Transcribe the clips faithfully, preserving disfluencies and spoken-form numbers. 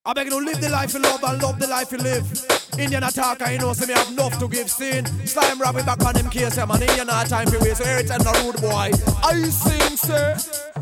I beg you to live the life you love and love the life you live. Indian attacker, you know, say me have enough to give sin. Slime rapping back on them case, yeah, man. Indian not time for waste, so here it's a rude boy. I sing, sir.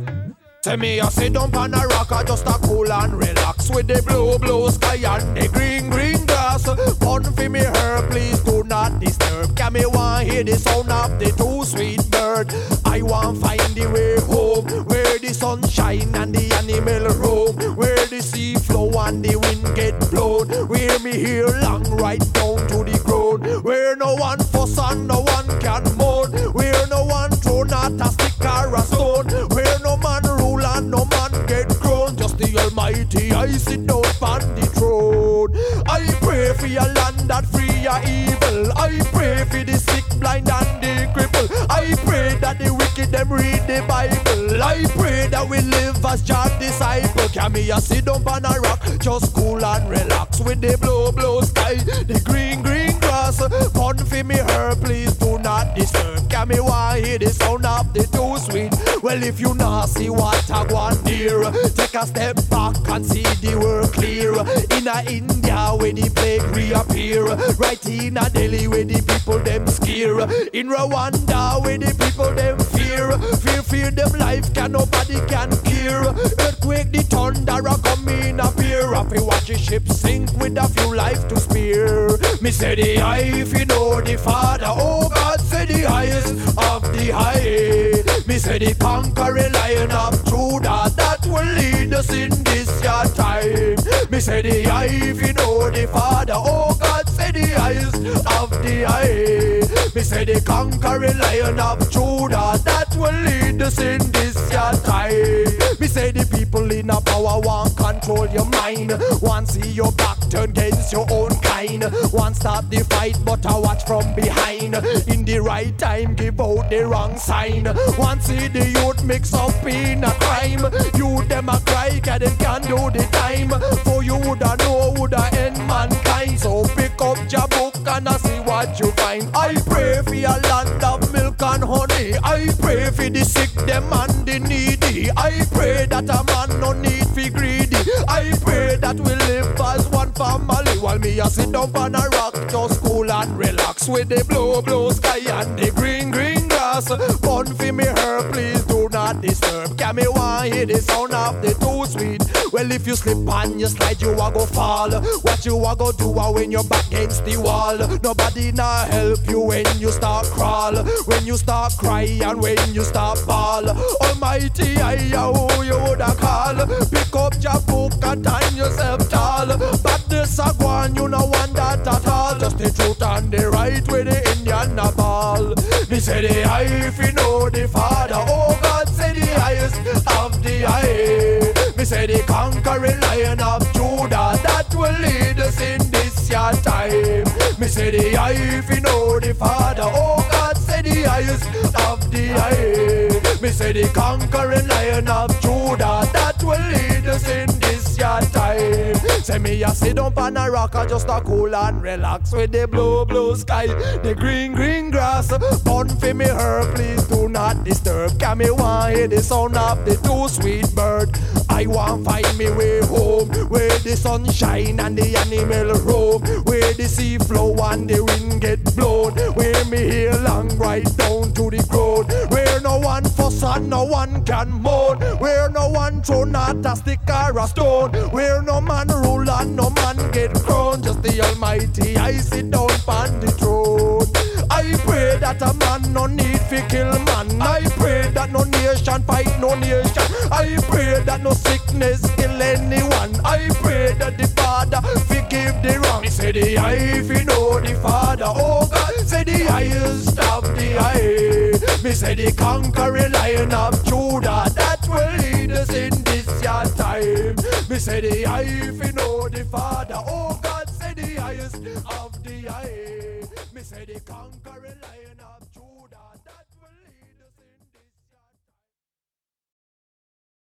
Tell me I sit down on a rock, I just a cool and relax with the blue, blue sky and the green, green grass. Fun for me her, please do not disturb. Can me want hear the sound of the two sweet bird. I want find the way home, where the sun shine and the animal roam, where the sea flow and the wind get blown, where me hear long right down to the ground, where no one fuss and no one can moan, where no one throw not a stick or a stone, where no man rule and no man get grown. Just the Almighty, I sit down on the throne. I pray for your land that free your evil. I pray for the sick, blind and the cripple. I pray that the wicked them read the Bible. I pray that we live as John disciple. Can me a sit down on a rock, just cool and relax with the blue, blue sky, the green, green grass. Fun for me her, please do not disturb. Can me want hear the sound of the two sweet. Well, if you not see what I want near, take a step back and see the world clear. In a India where the plague reappear, right in a Delhi where the people them scare, in Rwanda where the people them fear, fear, fear them life can nobody can cure. Earthquake, the thunder a come in a peer. If you watch a ship sink with a few life to spare. Me say the high if you know the Father, oh God say the highest of the high. Me say the conquering lion of Judah that will lead us in this your time. Me say the high if you know the Father, oh God say the highest of the high. Me say the conquering lion of Judah that will lead us in this your time. Me say the people in a power want control your mind, want see your back turn against your own kind, want stop the fight but I watch from behind. In the right time give out the wrong sign, want see the youth mix up in a crime. You them a cry cause them can do the time, for you woulda know woulda end mankind. So pick up your book and I see what you find. I pray for your land of milk and honey. I pray for the sick them and the needy. I pray that a man no need fi greedy. I pray that we live as one family, while me a sit down on a rock, just cool and relax with the blue, blue sky and the green, green grass. Fun for me her, please do not disturb. Can me want hear the sound of the two sweet. Well, if you slip and you slide, you a go fall. What you a go do when you're back against the wall? Nobody na help you when you start crawl, when you start cry and when you start bawl. Almighty, I who you woulda call. Pick up your book and time yourself tall. But this a go on, you no want that at all. Just the truth and the right with the Indian a ball. Me say the high if you know the Father, oh God say the highest of the high. Me say the conquering lion of Judah that will lead us in this your time. Me say the high if you know the Father, oh God say the highest of the high. Me say the conquering lion of Judah that will lead us in this your time. Say me a sit down on a rock, I just a cool and relax with the blue, blue sky, the green, green grass. Fun for me her, please do not disturb. Can me want hear the sound of the two sweet bird. I want find me way home, where the sun shine and the animal roam, where the sea flow and the wind get blown, where me hear long right down to the ground, where no one fuss and no one can moan, where no one throw not a stick or a stone, where no man rule and no man get crowned. Just the Almighty, I sit down on the throne. I pray that a man no need fi kill man. I pray that no nation fight no nation. I pray that no sickness kill anyone. I pray that the Father forgive the wrong. Me say the high if you know the Father, oh God say the highest of the high. Me say the conquering lion of Judah that will lead us in this your time. Me say the high if you know the Father, oh God say the highest of the high. Me say the conquering lion.